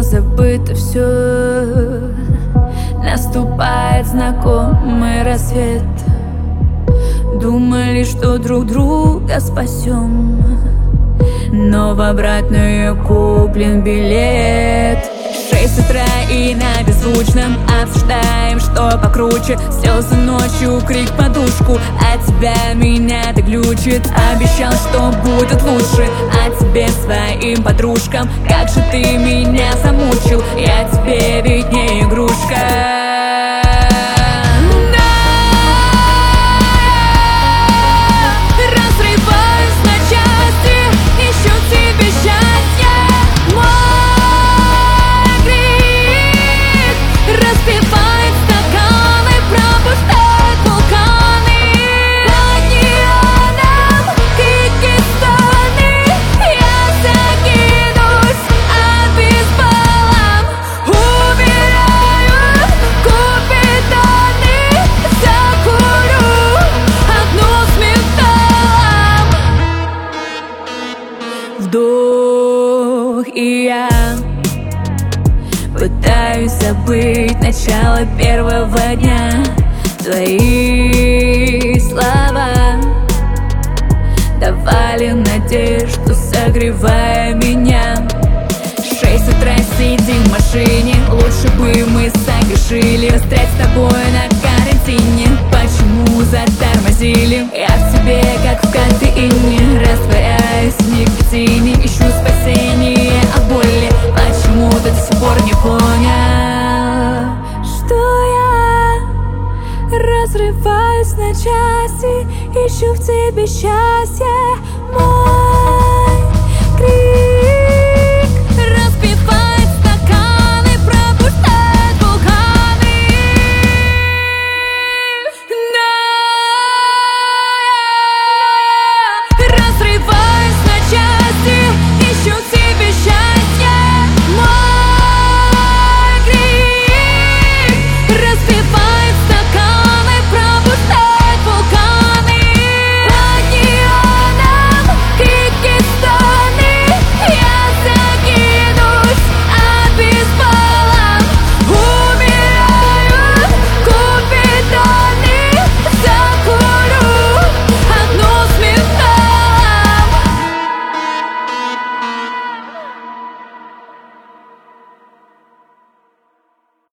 забыто все. Наступает знакомый рассвет. Думали, что друг друга спасем, но в обратную куплен билет. 6 утра и на беззвучном обсуждаем, что покруче. Слезы ночью, крик подушку, а тебя меня так глючит. Обещал, что будет лучше, а тебе своим подружкам. Как же ты меня замучил, я тебе ведь не игрушка. Вдох, и я пытаюсь забыть начало первого дня. Твои слова давали надежду, согревая меня. 6 утра сидим в машине, лучше бы мы согрешили. Застрять с тобой на карантине, почему затормозили? Я в тебе, как в кофеине, растворяюсь в никотине. Ищу спасение от боли, почему ты до сих пор не понял, что я разрываюсь на части, ищу в тебе счастье.